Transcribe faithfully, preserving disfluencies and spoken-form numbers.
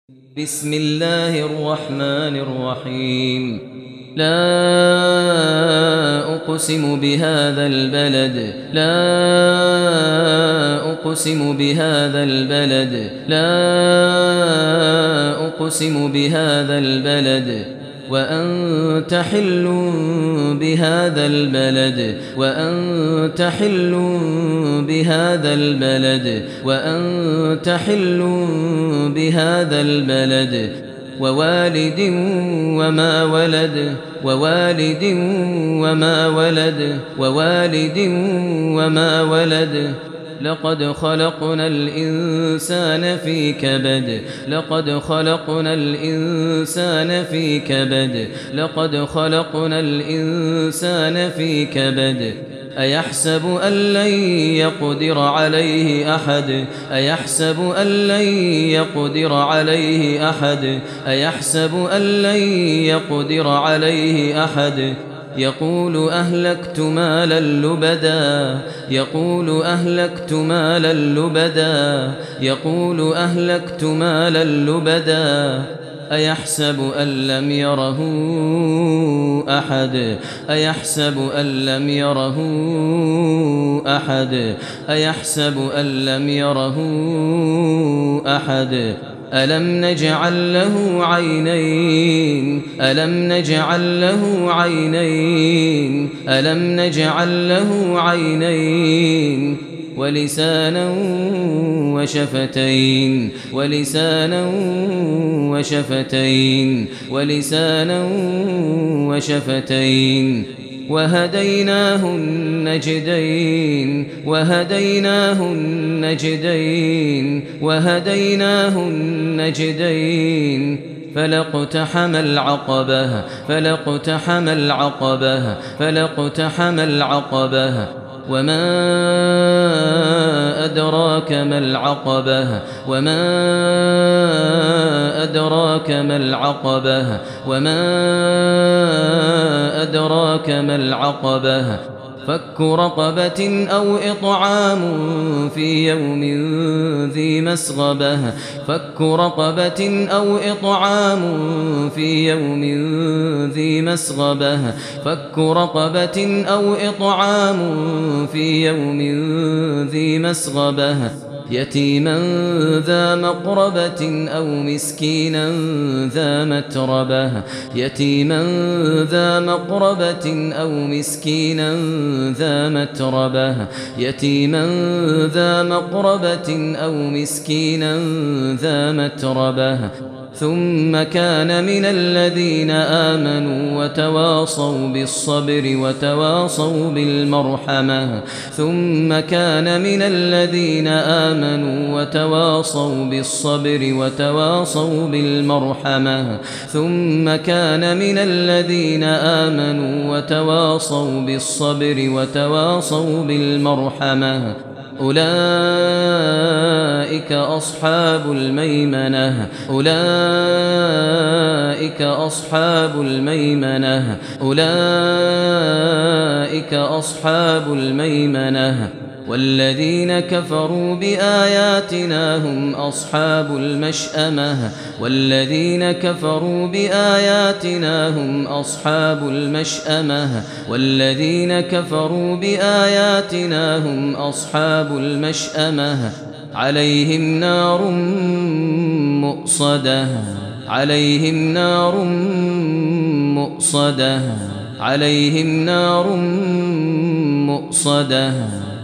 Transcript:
بسم الله الرحمن الرحيم لا أقسم بهذا البلد لا أقسم بهذا البلد لا أقسم بهذا البلد وأنت حل بهذا البلد وأنت حل بهذا البلد وأنت حل بهذا البلد ووالد وما ولد ووالد وما ولد ووالد وما ولد لقد خلقنا الإنسان في كبد لقد خلقنا الإنسان في كبد لقد خلقنا الإنسان في كبد أيحسب أن لن يقدر عليه أحد أيحسب أن لن يقدر عليه أحد أيحسب أن لن يقدر عليه أحد يقول أهلكت مالا لبدا يقول أهلكت مالا لبدا يقول أهلكت مالا لبدا أيحسب أن لم يره أحد أيحسب أن لم يره أحد أيحسب أن لم يره أحد ألم نجعل له عينين ألم نجعل له عينين ألم نجعل له عينين ولسانا وشفتين ولسانا وشفتين ولسانا وشفتين وهديناه النجدين وهديناه النجدين وهديناه النجدين فلاقتحم العقبة فلاقتحم العقبة فلاقتحم العقبة وما أدراك ما العقبة وما أدراك ما العقبة وما أدراك ما العقبة فك رقبة أو إطعام في يوم ذي مسغبة فك رقبة أو إطعام في يوم ذي مسغبة فك رقبة أو إطعام في يوم ذي مسغبة يتيما ذا مقربة أو مسكينا ذا متربة يتيما ذا مقربة أو مسكينا ذا متربة يتيما ذا مقربة أو مسكينا ذا متربة ثم كان من الذين آمنوا وتواصوا بالصبر وتواصوا بالمرحمة ثم كان من الذين آمنوا وتواصوا بالصبر وتواصوا بالمرحمة ثم كان من الذين آمنوا وتواصوا بالصبر وتواصوا بالمرحمة أولئك أصحاب الميمنة أولئك أصحاب الميمنة أولئك أصحاب الميمنة والذين كفروا بآياتنا هم أصحاب المشأمة والذين كفروا بآياتنا هم أصحاب المشأمة والذين كفروا بآياتنا هم أصحاب المشأمة عليهم نار مؤصدة عليهم نار مؤصدة عليهم نار مؤصدة